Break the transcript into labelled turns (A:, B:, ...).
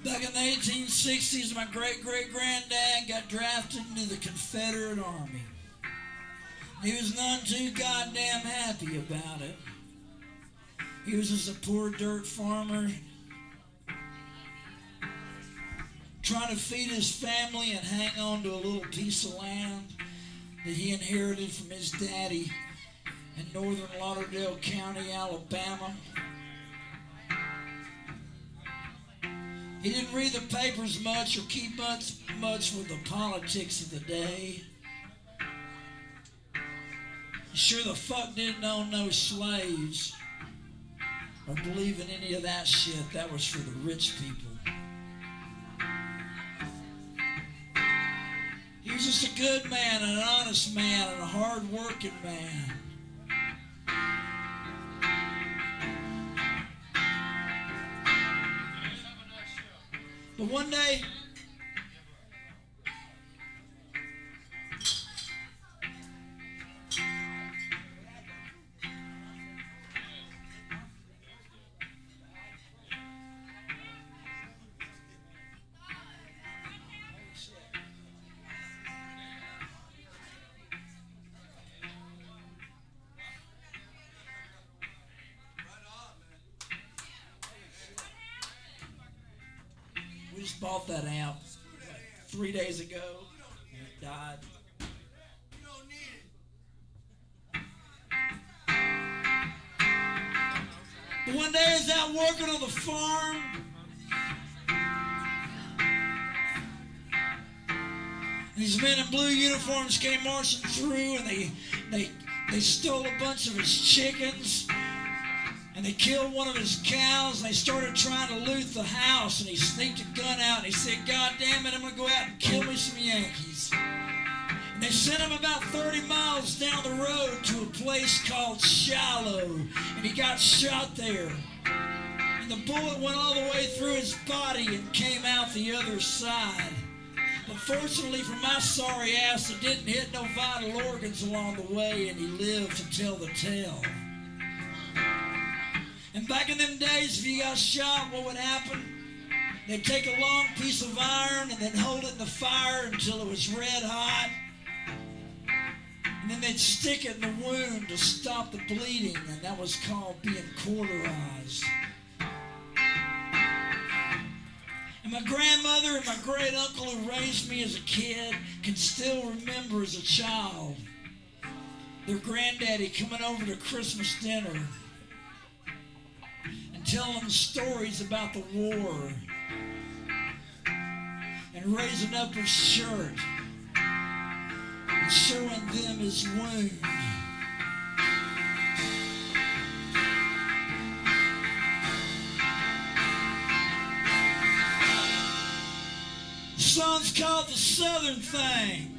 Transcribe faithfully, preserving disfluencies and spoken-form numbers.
A: Back in the eighteen sixties, my great-great-granddad got drafted into the Confederate Army. He was none too goddamn happy about it. He was just a poor dirt farmer trying to feed his family and hang on to a little piece of land that he inherited from his daddy in northern Lauderdale County, Alabama. He didn't read the papers much or keep much, much with the politics of the day. He sure the fuck didn't own no slaves or believe in any of that shit. That was for the rich people. He was just a good man and an honest man and a hard-working man. But one day, we just bought that amp like three days ago, and it died. But one day I was out working on the farm, and these men in blue uniforms came marching through, and they they they stole a bunch of his chickens. And they killed one of his cows, and they started trying to loot the house, and he sneaked a gun out, and he said, God damn it, I'm going to go out and kill me some Yankees. And they sent him about thirty miles down the road to a place called Shiloh, and he got shot there. And the bullet went all the way through his body and came out the other side. But fortunately for my sorry ass, it didn't hit no vital organs along the way, and he lived to tell the tale. And back in them days, if you got shot, what would happen? They'd take a long piece of iron and then hold it in the fire until it was red hot. And then they'd stick it in the wound to stop the bleeding, and that was called being cauterized. And my grandmother and my great uncle who raised me as a kid can still remember as a child their granddaddy coming over to Christmas dinner telling them stories about the war and raising up his shirt and showing them his wound. The song's called The Southern Thing.